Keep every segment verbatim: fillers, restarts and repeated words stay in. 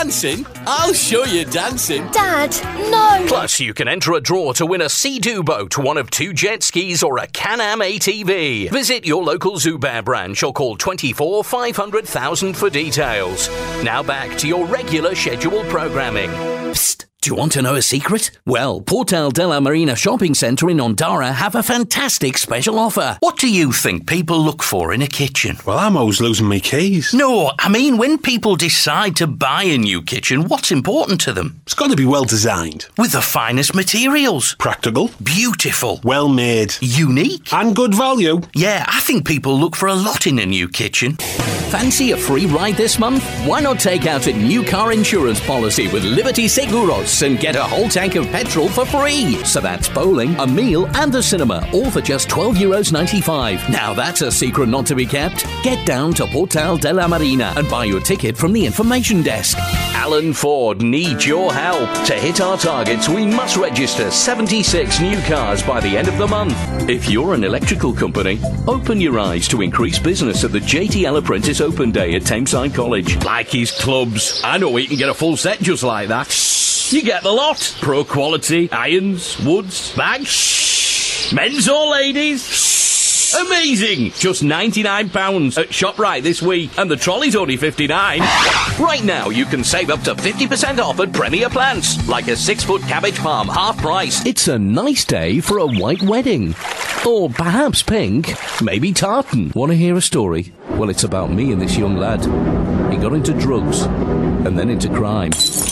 Dancing? I'll show you dancing. Dad, no! Plus, you can enter a draw to win a Sea-Doo boat, one of two jet skis or a Can-Am A T V. Visit your local Zubair branch or call twenty-four five hundred thousand for details. Now back to your regular scheduled programming. Psst. Do you want to know a secret? Well, Portal de la Marina Shopping Centre in Ondara have a fantastic special offer. What do you think people look for in a kitchen? Well, I'm always losing my keys. No, I mean when people decide to buy a new kitchen, what's important to them? It's got to be well designed. With the finest materials. Practical. Beautiful. Well made. Unique. And good value. Yeah, I think people look for a lot in a new kitchen. Fancy a free ride this month? Why not take out a new car insurance policy with Liberty Seguros and get a whole tank of petrol for free? So that's bowling, a meal and the cinema, all for just twelve euros ninety-five. Now that's a secret not to be kept. Get down to Portal de la Marina and buy your ticket from the information desk. Alan Ford needs your help. To hit our targets, we must register seventy-six new cars by the end of the month. If you're an electrical company, open your eyes to increase business at the J T L Apprentice Open Day at Tameside College. Like his clubs. I know we can get a full set just like that. You get the lot. Pro quality, irons, woods, bags. Men's or ladies. Amazing! Just ninety-nine pounds at ShopRite this week, and the trolley's only fifty-nine. Right now, you can save up to fifty percent off at Premier Plants, like a six-foot cabbage palm, half price. It's a nice day for a white wedding. Or perhaps pink, maybe tartan. Want to hear a story? Well, it's about me and this young lad. He got into drugs, and then into crime.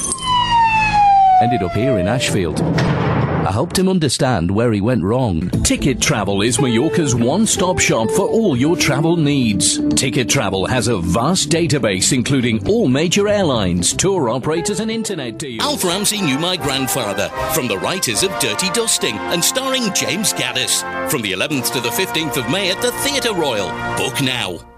Ended up here in Ashfield. I helped him understand where he went wrong. Ticket Travel is Mallorca's one-stop shop for all your travel needs. Ticket Travel has a vast database including all major airlines, tour operators and internet deals. Alf Ramsey Knew My Grandfather, from the writers of Dirty Dusting and starring James Gaddis. From the eleventh to the fifteenth of May at the Theatre Royal. Book now.